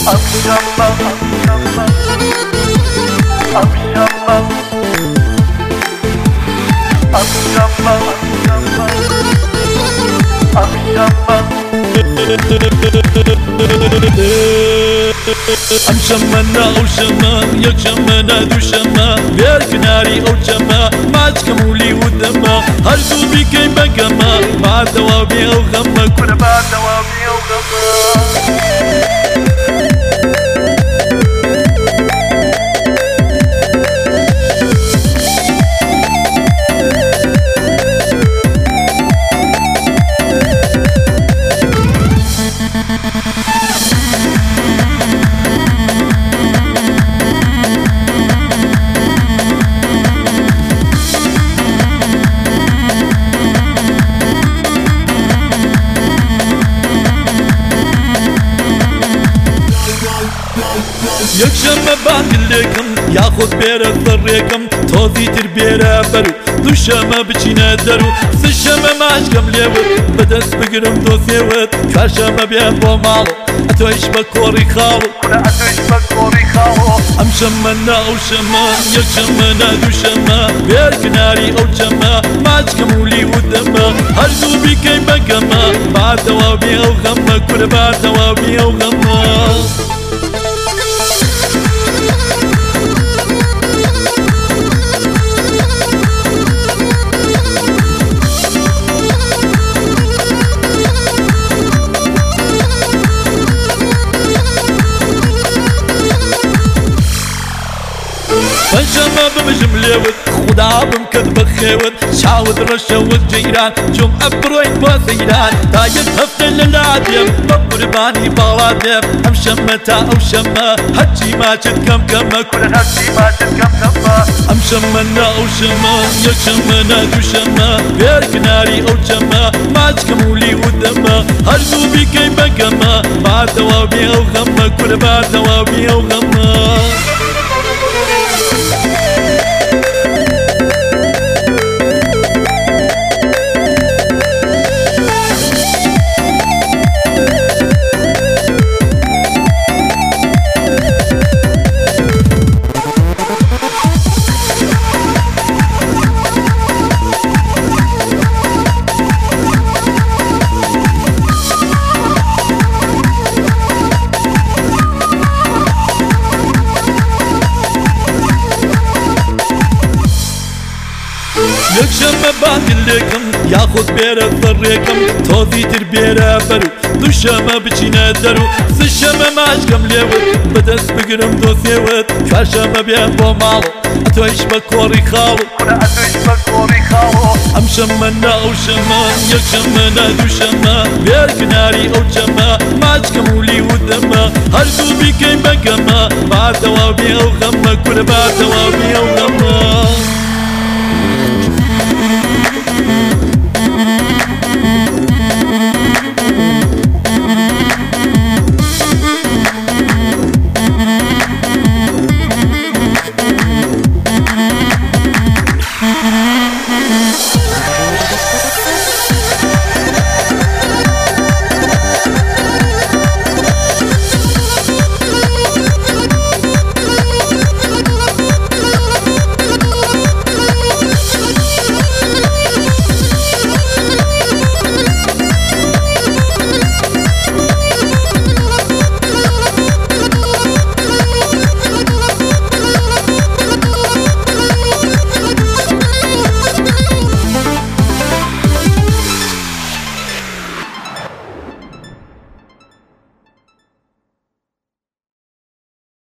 شمنا او شما يك شمنا دو شما بير كناري او شما ماش كمولي ودما هرزو بكي بقما بعد دوابي او غما كنا بعد دوابي او غما يكشم باقلكم ياخذ بيرك ضريكم توذي تربيره برو دوشما بچينا درو سشما ماشكم ليوت بدس بقرم دوثيوت كاشما بيان بومالو اتويش بكوري خالو اتويش بكوري خالو ام شمنا او شما يكشمنا دوشما بير كناري او شما ماشكم ولي ودما هرزو بكي بقما بعد دوابي او غما كل بعد دوابي او غما فنشما بمجم ليوت خدا بمكذب خيوت شاود رشوت جيران جم أبروين بوثيران تايد هفتن للعديم بقرباني بالاديم هم شمتا أو شما هجي ما جد كم كما كل هجي ما جد كم كما هم شمنا أو شما يكشمنا دو شما بير كناري أو شما ماج كمولي ودما هرزو بكي بقما بعد دوابي أو غما كل بعد دوابي أو غما يكشم باقلكم ياخذ بيرك ضريكم توذي تربيره برو دوشما بچينا درو سشما ماشكم ليوت بدس بقرم دوثيوت كاشما بيان بومالو اتويش بكوري خالو اتويش بكوري خالو ام شمنا او شما يكشمنا دوشما بير كناري او شما ماشكم ولي ودما هرزو بكي بقما بعد دوابي او غما كل بعد دوابي او غما